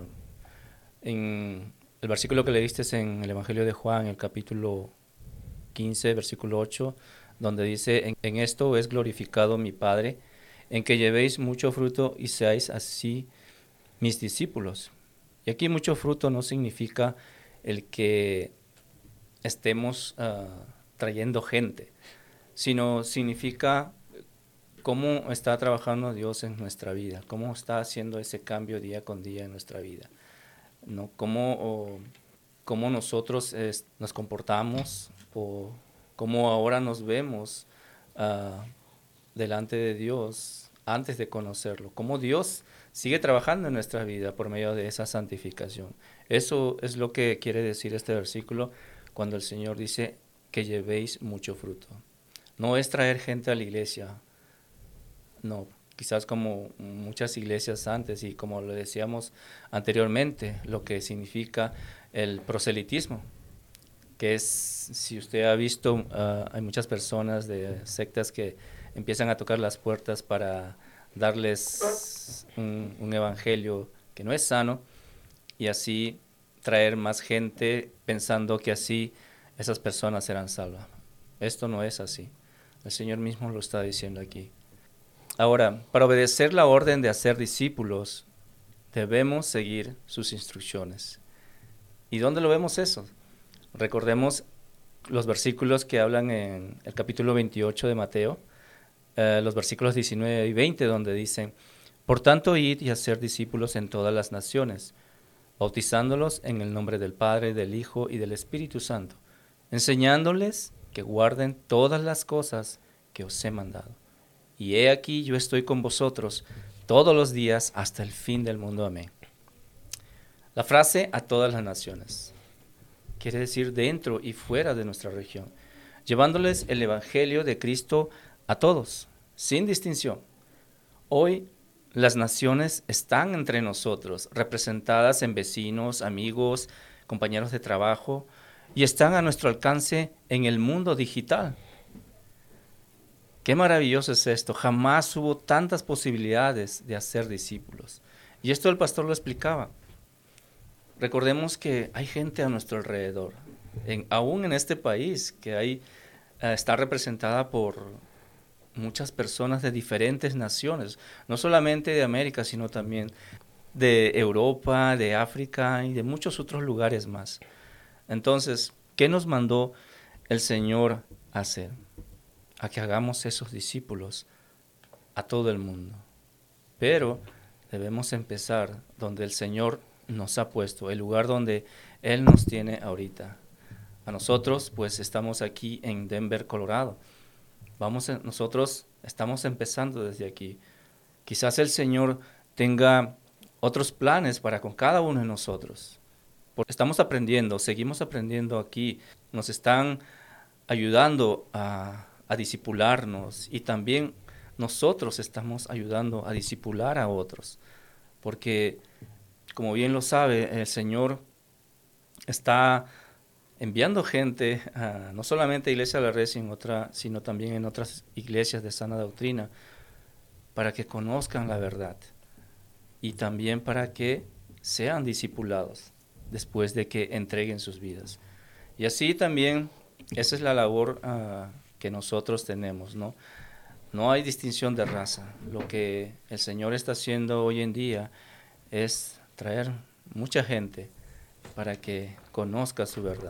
En el versículo que leíste en el Evangelio de Juan, el capítulo quince, versículo ocho, donde dice, en, en esto es glorificado mi Padre, en que llevéis mucho fruto y seáis así mis discípulos. Y aquí mucho fruto no significa el que estemos uh, trayendo gente, sino significa cómo está trabajando Dios en nuestra vida, cómo está haciendo ese cambio día con día en nuestra vida, ¿no? Cómo, o, cómo nosotros eh, nos comportamos o cómo ahora nos vemos uh, delante de Dios antes de conocerlo, cómo Dios sigue trabajando en nuestra vida por medio de esa santificación. Eso es lo que quiere decir este versículo cuando el Señor dice que llevéis mucho fruto. No es traer gente a la iglesia, no, quizás como muchas iglesias antes y como lo decíamos anteriormente, lo que significa el proselitismo, que es, si usted ha visto, uh, hay muchas personas de sectas que empiezan a tocar las puertas para darles un, un evangelio que no es sano y así traer más gente pensando que así esas personas serán salvas. Esto no es así. El Señor mismo lo está diciendo aquí. Ahora, para obedecer la orden de hacer discípulos, debemos seguir sus instrucciones. ¿Y dónde lo vemos eso? Recordemos los versículos que hablan en el capítulo veintiocho de Mateo, Uh, los versículos diecinueve y veinte, donde dicen, por tanto, id y hacer discípulos en todas las naciones, bautizándolos en el nombre del Padre, del Hijo y del Espíritu Santo, enseñándoles que guarden todas las cosas que os he mandado. Y he aquí, yo estoy con vosotros todos los días hasta el fin del mundo. Amén. La frase a todas las naciones quiere decir dentro y fuera de nuestra región, llevándoles el Evangelio de Cristo a todos, sin distinción. Hoy las naciones están entre nosotros, representadas en vecinos, amigos, compañeros de trabajo, y están a nuestro alcance en el mundo digital. Qué maravilloso es esto. Jamás hubo tantas posibilidades de hacer discípulos. Y esto el pastor lo explicaba. Recordemos que hay gente a nuestro alrededor, en, aún en este país, que hay, uh, está representada por muchas personas de diferentes naciones, no solamente de América, sino también de Europa, de África y de muchos otros lugares más. Entonces, ¿qué nos mandó el Señor a hacer? A que hagamos esos discípulos a todo el mundo. Pero debemos empezar donde el Señor nos ha puesto, el lugar donde Él nos tiene ahorita. a nosotros, pues estamos aquí en Denver, Colorado. Vamos a, nosotros estamos empezando desde aquí. Quizás el Señor tenga otros planes para con cada uno de nosotros. Porque estamos aprendiendo, seguimos aprendiendo aquí. Nos están ayudando a, a discipularnos y también nosotros estamos ayudando a discipular a otros. Porque, como bien lo sabe, el Señor está enviando gente, uh, no solamente a Iglesia de la Red, sino, otra, sino también en otras iglesias de sana doctrina, para que conozcan la verdad y también para que sean discipulados después de que entreguen sus vidas. Y así también, esa es la labor uh, que nosotros tenemos, ¿no? No hay distinción de raza. Lo que el Señor está haciendo hoy en día es traer mucha gente para que conozca su verdad.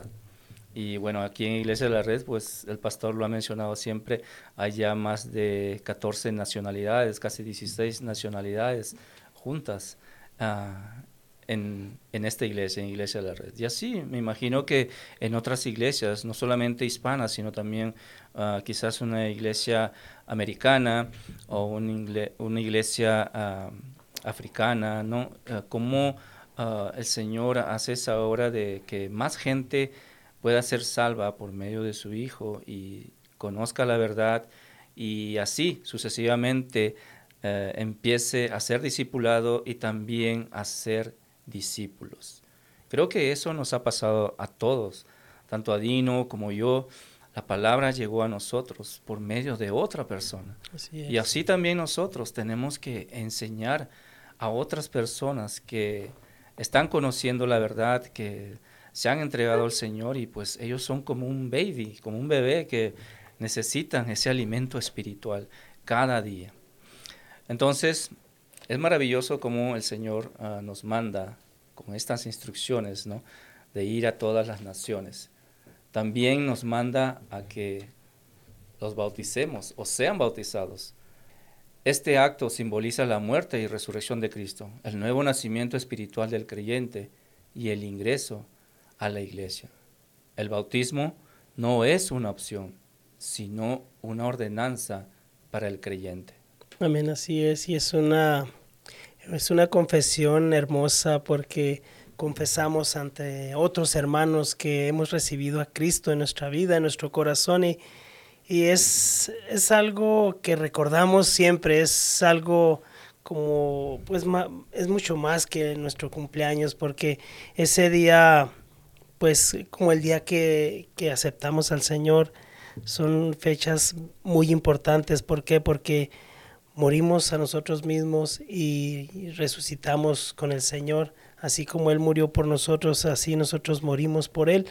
Y bueno, aquí en Iglesia de la Red, pues el pastor lo ha mencionado siempre, hay ya más de catorce nacionalidades, casi dieciséis nacionalidades juntas uh, en, en esta iglesia, en Iglesia de la Red. Y así, me imagino que en otras iglesias, no solamente hispanas, sino también uh, quizás una iglesia americana o una, igle- una iglesia uh, africana, ¿no? Uh, como uh, el Señor hace esa obra de que más gente pueda ser salva por medio de su Hijo y conozca la verdad y así sucesivamente eh, empiece a ser discipulado y también a ser discípulos. Creo que eso nos ha pasado a todos, tanto a Dino como yo. La palabra llegó a nosotros por medio de otra persona. Así es. Y así también nosotros tenemos que enseñar a otras personas que están conociendo la verdad, que se han entregado al Señor y pues ellos son como un baby, como un bebé que necesitan ese alimento espiritual cada día. Entonces, es maravilloso cómo el Señor uh, nos manda con estas instrucciones, ¿no? De ir a todas las naciones. También nos manda a que los bauticemos o sean bautizados. Este acto simboliza la muerte y resurrección de Cristo, el nuevo nacimiento espiritual del creyente y el ingreso a la iglesia. El bautismo no es una opción, sino una ordenanza para el creyente. Amén, así es, y es una, es una confesión hermosa porque confesamos ante otros hermanos que hemos recibido a Cristo en nuestra vida, en nuestro corazón, y, y es, es algo que recordamos siempre, es algo como, pues, ma, es mucho más que nuestro cumpleaños, porque ese día, pues como el día que, que aceptamos al Señor, son fechas muy importantes. ¿Por qué? Porque morimos a nosotros mismos y resucitamos con el Señor. Así como Él murió por nosotros, así nosotros morimos por Él.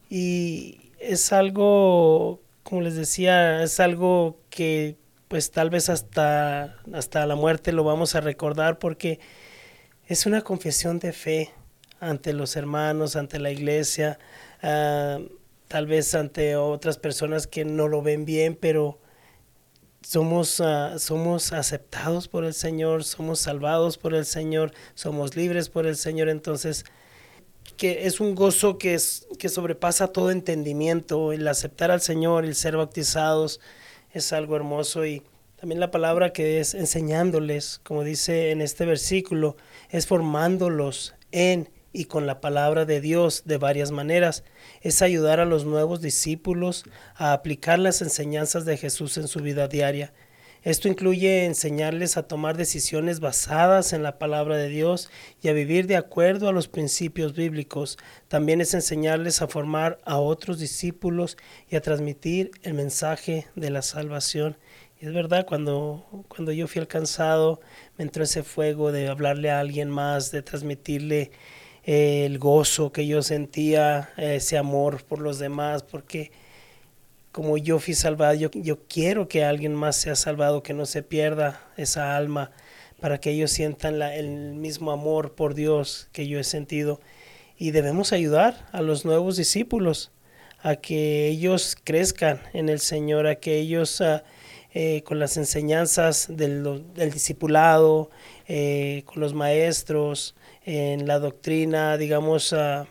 Y es algo, como les decía, es algo que pues tal vez hasta, hasta la muerte lo vamos a recordar, porque es una confesión de fe ante los hermanos, ante la iglesia, uh, tal vez ante otras personas que no lo ven bien, pero somos, uh, somos aceptados por el Señor, somos salvados por el Señor, somos libres por el Señor. Entonces, que es un gozo que, es, que sobrepasa todo entendimiento. El aceptar al Señor, el ser bautizados, es algo hermoso. Y también la palabra que es enseñándoles, como dice en este versículo, es formándolos en y con la palabra de Dios de varias maneras. Es ayudar a los nuevos discípulos a aplicar las enseñanzas de Jesús en su vida diaria. Esto incluye enseñarles a tomar decisiones basadas en la palabra de Dios y a vivir de acuerdo a los principios bíblicos. También es enseñarles a formar a otros discípulos y a transmitir el mensaje de la salvación. Y es verdad, cuando, cuando yo fui alcanzado, me entró ese fuego de hablarle a alguien más, de transmitirle eh, el gozo que yo sentía, eh, ese amor por los demás, porque como yo fui salvado, yo, yo quiero que alguien más sea salvado, que no se pierda esa alma, para que ellos sientan la, el mismo amor por Dios que yo he sentido. Y debemos ayudar a los nuevos discípulos a que ellos crezcan en el Señor, a que ellos uh, eh, con las enseñanzas del, del discipulado, eh, con los maestros, en la doctrina, digamos, uh,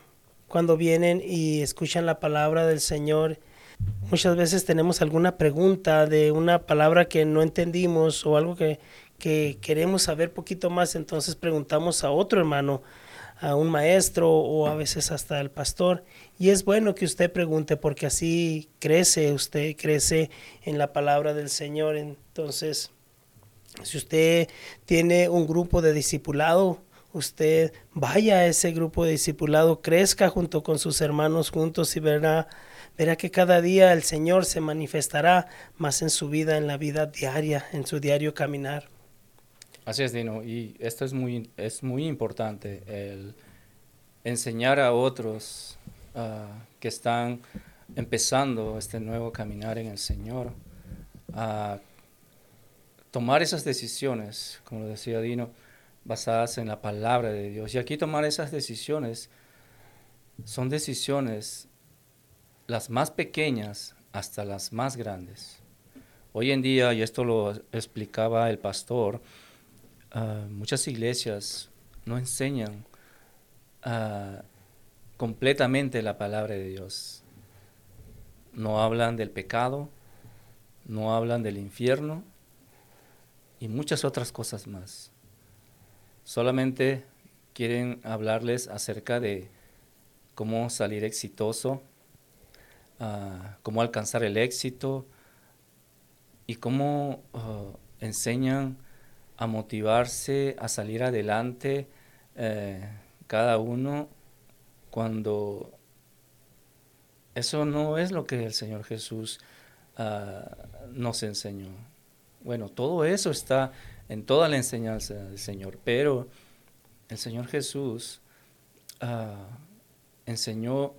cuando vienen y escuchan la palabra del Señor. Muchas veces tenemos alguna pregunta de una palabra que no entendimos o algo que, que queremos saber poquito más, entonces preguntamos a otro hermano, a un maestro o a veces hasta al pastor. Y es bueno que usted pregunte porque así crece, usted crece en la palabra del Señor. Entonces, si usted tiene un grupo de discipulado, usted vaya a ese grupo de discipulado, crezca junto con sus hermanos juntos y verá, verá que cada día el Señor se manifestará más en su vida, en la vida diaria, en su diario caminar. Así es, Dino, y esto es muy, es muy importante, el enseñar a otros uh, que están empezando este nuevo caminar en el Señor, a tomar esas decisiones, como lo decía Dino, basadas en la palabra de Dios. Y aquí tomar esas decisiones son decisiones las más pequeñas hasta las más grandes. Hoy en día, y esto lo explicaba el pastor, Uh, muchas iglesias no enseñan uh, completamente la palabra de Dios. No hablan del pecado, no hablan del infierno y muchas otras cosas más. Solamente quieren hablarles acerca de cómo salir exitoso, uh, cómo alcanzar el éxito y cómo uh, enseñan a motivarse, a salir adelante, eh, cada uno, cuando eso no es lo que el Señor Jesús uh, nos enseñó. Bueno, todo eso está en toda la enseñanza del Señor, pero el Señor Jesús uh, enseñó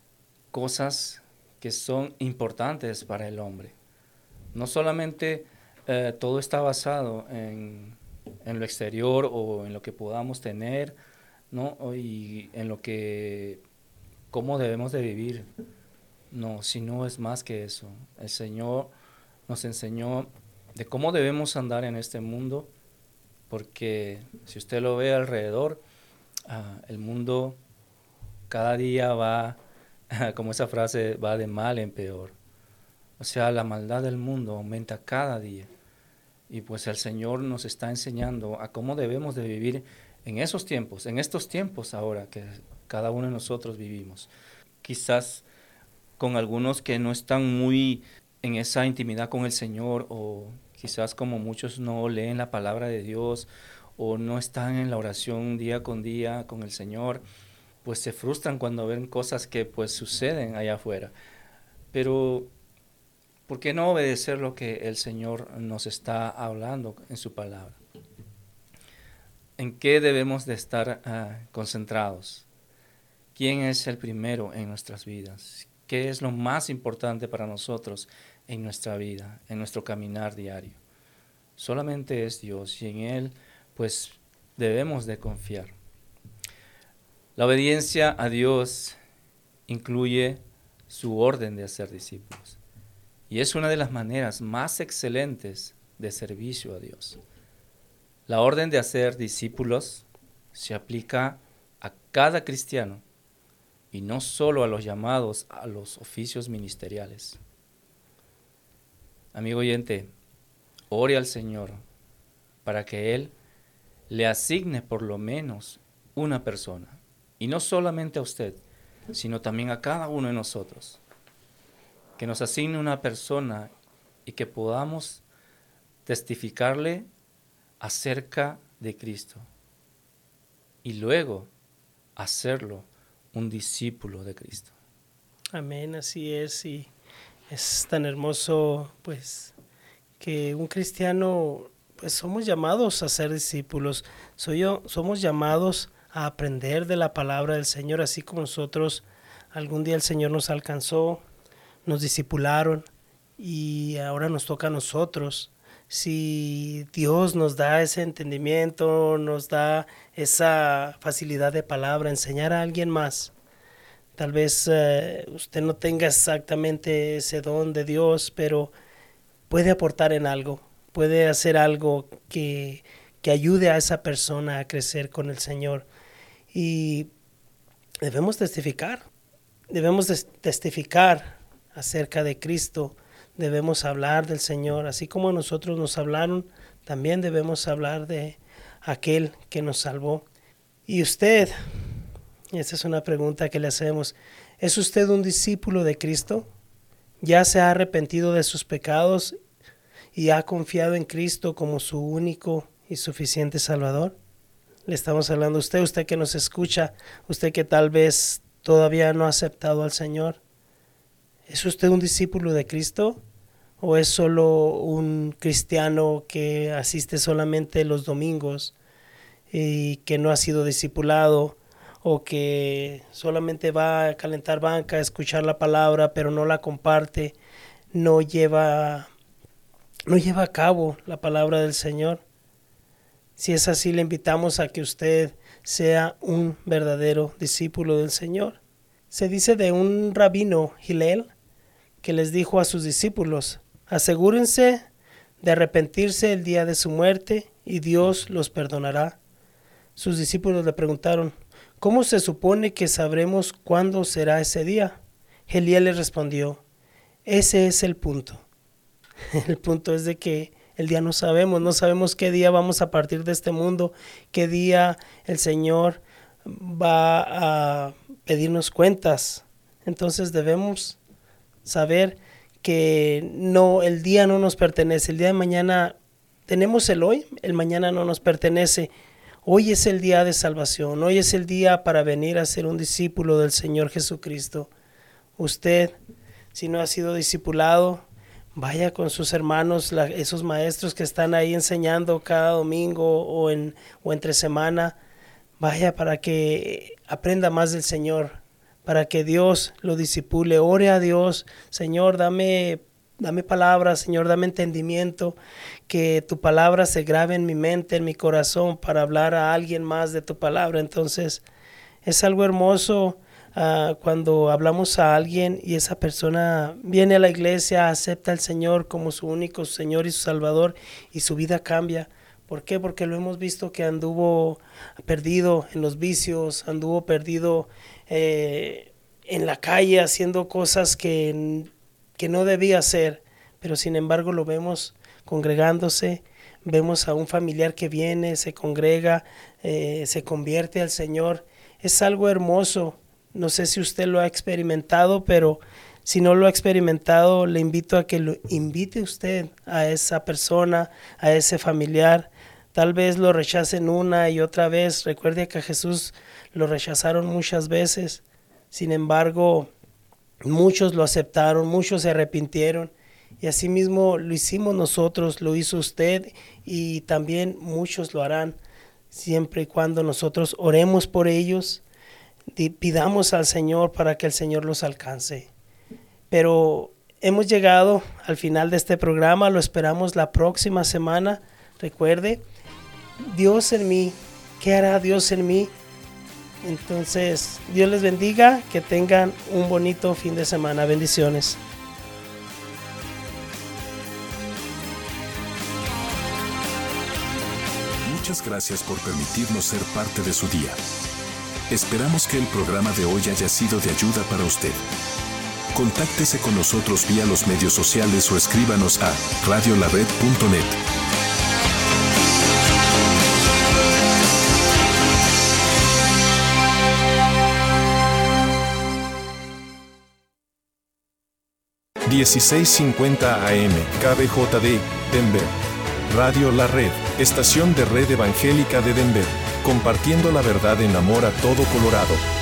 cosas que son importantes para el hombre. No solamente Uh, todo está basado en, en lo exterior o en lo que podamos tener, ¿no? Y en lo que, cómo debemos de vivir. No, sino es más que eso. El Señor nos enseñó de cómo debemos andar en este mundo, porque si usted lo ve alrededor, uh, el mundo cada día va, como esa frase, va de mal en peor. O sea, la maldad del mundo aumenta cada día. Y pues el Señor nos está enseñando a cómo debemos de vivir en esos tiempos, en estos tiempos ahora que cada uno de nosotros vivimos. Quizás con algunos que no están muy en esa intimidad con el Señor, o quizás como muchos no leen la palabra de Dios, o no están en la oración día con día con el Señor, pues se frustran cuando ven cosas que pues suceden allá afuera. Pero ¿por qué no obedecer lo que el Señor nos está hablando en su palabra? ¿En qué debemos de estar uh, concentrados? ¿Quién es el primero en nuestras vidas? ¿Qué es lo más importante para nosotros en nuestra vida, en nuestro caminar diario? Solamente es Dios, y en Él pues debemos de confiar. La obediencia a Dios incluye su orden de hacer discípulos. Y es una de las maneras más excelentes de servicio a Dios. La orden de hacer discípulos se aplica a cada cristiano y no solo a los llamados a los oficios ministeriales. Amigo oyente, ore al Señor para que Él le asigne por lo menos una persona. Y no solamente a usted, sino también a cada uno de nosotros. Que nos asigne una persona y que podamos testificarle acerca de Cristo. Y luego hacerlo un discípulo de Cristo. Amén, así es. Y es tan hermoso, pues, que un cristiano, pues somos llamados a ser discípulos. Soy yo, somos llamados a aprender de la palabra del Señor, así como nosotros, algún día el Señor nos alcanzó, nos discipularon y ahora nos toca a nosotros. Si Dios nos da ese entendimiento, nos da esa facilidad de palabra, enseñar a alguien más. Tal vez uh, usted no tenga exactamente ese don de Dios, pero puede aportar en algo, puede hacer algo que, que ayude a esa persona a crecer con el Señor. Y debemos testificar. Debemos testificar acerca de Cristo. Debemos hablar del Señor. Así como a nosotros nos hablaron, también debemos hablar de aquel que nos salvó. Y usted, esa es una pregunta que le hacemos, ¿es usted un discípulo de Cristo? ¿Ya se ha arrepentido de sus pecados y ha confiado en Cristo como su único y suficiente Salvador? Le estamos hablando a usted, usted que nos escucha, usted que tal vez todavía no ha aceptado al Señor. ¿Es usted un discípulo de Cristo? ¿O es solo un cristiano que asiste solamente los domingos y que no ha sido discipulado? ¿O que solamente va a calentar banca, a escuchar la palabra, pero no la comparte, no lleva, no lleva a cabo la palabra del Señor? Si es así, le invitamos a que usted sea un verdadero discípulo del Señor. Se dice de un rabino, Hillel, que les dijo a sus discípulos: asegúrense de arrepentirse el día de su muerte y Dios los perdonará. Sus discípulos le preguntaron: ¿cómo se supone que sabremos cuándo será ese día? Hillel les respondió: ese es el punto. El punto es de que el día no sabemos, no sabemos qué día vamos a partir de este mundo, qué día el Señor va a pedirnos cuentas. Entonces debemos saber que no, el día no nos pertenece. El día de mañana tenemos el hoy, el mañana no nos pertenece. Hoy es el día de salvación, hoy es el día para venir a ser un discípulo del Señor Jesucristo. Usted, si no ha sido discipulado, vaya con sus hermanos, la, esos maestros que están ahí enseñando cada domingo o, en, o entre semana. Vaya para que aprenda más del Señor, para que Dios lo disipule. Ore a Dios: Señor, dame, dame palabras, Señor, dame entendimiento, que tu palabra se grabe en mi mente, en mi corazón, para hablar a alguien más de tu palabra. Entonces, es algo hermoso uh, cuando hablamos a alguien y esa persona viene a la iglesia, acepta al Señor como su único Señor y su Salvador, y su vida cambia. ¿Por qué? Porque lo hemos visto que anduvo perdido en los vicios, anduvo perdido eh, en la calle haciendo cosas que, que no debía hacer, pero sin embargo lo vemos congregándose, vemos a un familiar que viene, se congrega, eh, se convierte al Señor. Es algo hermoso. No sé si usted lo ha experimentado, pero si no lo ha experimentado, le invito a que lo invite usted a esa persona, a ese familiar. Tal vez lo rechacen una y otra vez. Recuerde que a Jesús lo rechazaron muchas veces. Sin embargo, muchos lo aceptaron, muchos se arrepintieron. Y así mismo lo hicimos nosotros, lo hizo usted, y también muchos lo harán, siempre y cuando nosotros oremos por ellos, y pidamos al Señor para que el Señor los alcance. Pero hemos llegado al final de este programa, lo esperamos la próxima semana. Recuerde, Dios en mí, ¿qué hará Dios en mí? Entonces, Dios les bendiga, que tengan un bonito fin de semana. Bendiciones. Muchas gracias por permitirnos ser parte de su día. Esperamos que el programa de hoy haya sido de ayuda para usted. Contáctese con nosotros vía los medios sociales o escríbanos a radio la red punto net. dieciséis cincuenta A M, K B J D, Denver. Radio La Red, estación de Red Evangélica de Denver, compartiendo la verdad en amor a todo Colorado.